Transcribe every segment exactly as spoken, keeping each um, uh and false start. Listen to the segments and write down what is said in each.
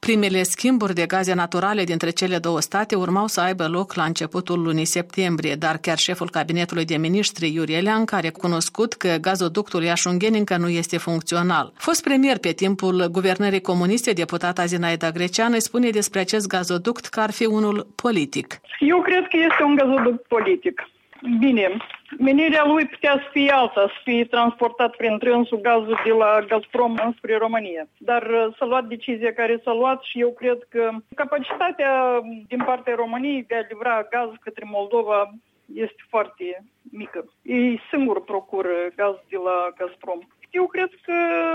Primele schimburi de gaze naturale dintre cele două state urmau să aibă loc la începutul lunii septembrie, dar chiar șeful cabinetului de miniștri, Iuri Eleancă, a recunoscut că gazoductul Iași-Ungheni încă nu este funcțional. Fost premier pe timpul guvernării comuniste, deputata Zinaida Greceanu, îi spune despre acest gazoduct că ar fi unul politic. Eu cred că este un gazoduct politic. Bine, menirea lui putea să fie alta, să fie transportat prin trânsul gazul de la Gazprom înspre România. Dar s-a luat decizia care s-a luat și eu cred că capacitatea din partea României de a livra gaz către Moldova este foarte mică. Ei singur procură gaz de la Gazprom. Eu cred că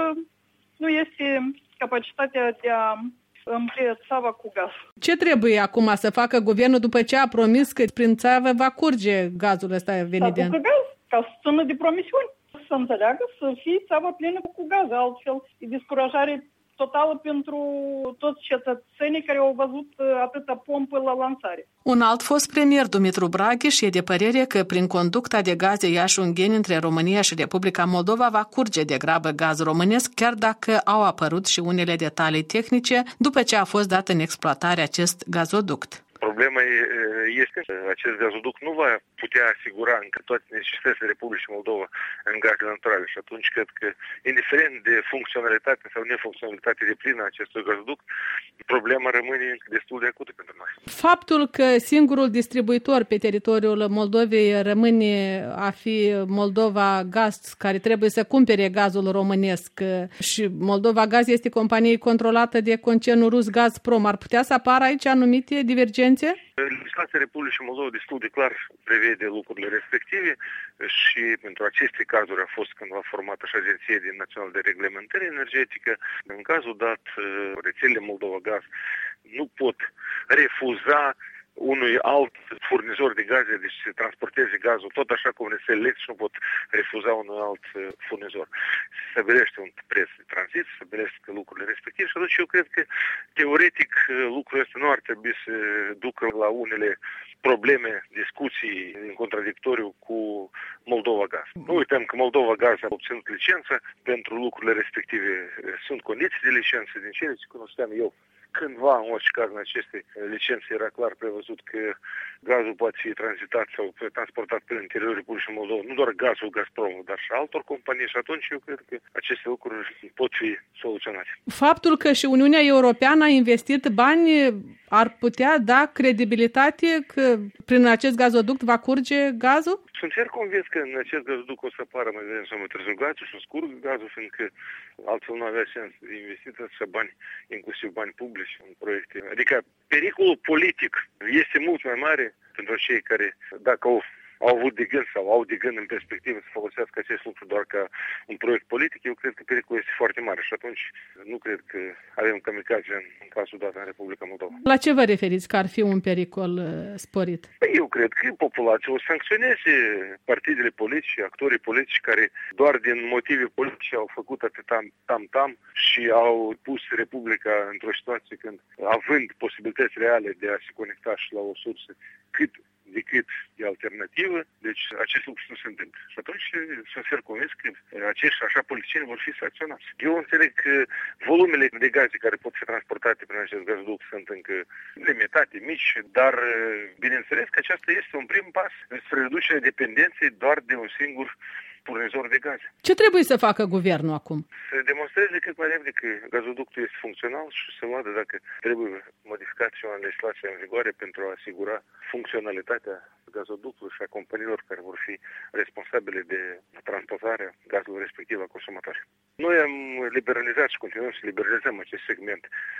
nu este capacitatea de a împlie țava cu gaz. Ce trebuie acum să facă guvernul după ce a promis că prin țară va curge gazul ăsta venit de... Cu gaz, ca să țină de promisiuni. Să înțeleagă să fie țava plină cu gaz. Altfel, e descurajare totală pentru toți cetățenii care au văzut atâta pompă la lansare. Un alt fost premier, Dumitru Braghiș, e de părere că prin conducta de gaze Iași-Ungheni între România și Republica Moldova va curge degrabă gaz românesc, chiar dacă au apărut și unele detalii tehnice după ce a fost dat în exploatare acest gazoduct. Problema este că acest gazoduct nu va putea asigura încă toate necesitățile Republicii Moldova în gaze naturale și atunci cred că, indiferent de funcționalitate sau nefuncționalitate de plină a acestui gazoduct, problema rămâne încă destul de acută pentru noi. Faptul că singurul distribuitor pe teritoriul Moldovei rămâne a fi Moldova Gaz, care trebuie să cumpere gazul românesc, și Moldova Gaz este companie controlată de concernul rus Gazprom, ar putea să apară aici anumite divergențe? Legislația Republicii Moldova destul de clar prevede lucrurile respective și pentru aceste cazuri a fost cândva formată și Agenția Națională de Reglementare Energetică. În cazul dat, rețelele Moldova Gaz nu pot refuza unui alt furnizor de gaze, deci se transporteze gazul, tot așa cum rețelele electrice nu pot refuza unui alt furnizor. Se stabilește un preț de tranzit, se stabilește lucrurile respective și atunci eu cred că, teoretic, lucrul ăsta nu ar trebui să ducă la unele probleme, discuții în contradictoriu cu Moldova Gaz. Nu uităm că Moldova Gaz a obținut licență, pentru lucrurile respective sunt condiții de licență, din cele ce cunoșteam eu. Cândva, în orice caz, în aceste licențe era clar prevăzut că gazul poate fi tranzitat sau transportat prin interiorul Republicii Moldova, nu doar gazul Gazprom, dar și altor companii și atunci eu cred că aceste lucruri pot fi soluționate. Faptul că și Uniunea Europeană a investit bani ar putea da credibilitate că prin acest gazoduct va curge gazul? Sunt chiar convins că în acest gazoduct o să apară mai devreme sau mai târziu gazul și scurg gazul, fiindcă altfel nu avea sens de investit atâția bani, inclusiv bani publici în proiecte. Adică pericolul politic este mult mai mare pentru cei care, dacă au au avut de gând sau au de gând în perspectivă să folosească acest lucru doar ca un proiect politic, eu cred că pericolul este foarte mare și atunci nu cred că avem kamikaze în cazul dat în Republica Moldova. La ce vă referiți că ar fi un pericol sporit? Eu cred că populația o sancționeze partidele politice, actorii politici care doar din motive politice au făcut atâta tam-tam și au pus Republica într-o situație când, având posibilități reale de a se conecta și la o sursă cât decât de alternativă, deci acest lucru nu se întâmplă. Și atunci sunt fer convins că acești așa politicieni vor fi sancționați. Eu înțeleg că volumele de gaze care pot fi transportate prin acest gazoduct sunt încă limitate, mici, dar bineînțeles că aceasta este un prim pas spre reducerea dependenței doar de un singur furnizor de gaze. Ce trebuie să facă guvernul acum? Să demonstreze cât mai repede că gazoductul este funcțional și să vadă dacă trebuie modificat și o legislație în vigoare pentru a asigura funcționalitatea gazoductului și a companiilor care vor fi responsabile de transportarea gazului respectiv a consumatorilor. Noi am liberalizat și continuăm să liberalizăm acest segment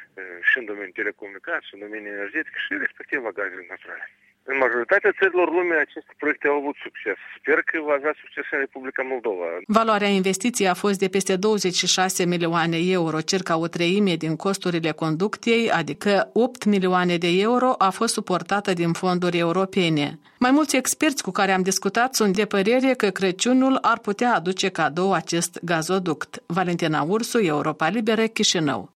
și în domeniul telecomunicații, și în domeniul energetic și respectiv a gazelor naturale. În majoritatea țărilor lumii aceste proiecte au avut succes. Sper că va avea succes în Republica Moldova. Valoarea investiției a fost de peste douăzeci și șase milioane euro, circa o treime din costurile conducției, adică opt milioane de euro, a fost suportată din fonduri europene. Mai mulți experți cu care am discutat sunt de părere că Crăciunul ar putea aduce cadou acest gazoduct. Valentina Ursu, Europa Liberă, Chișinău.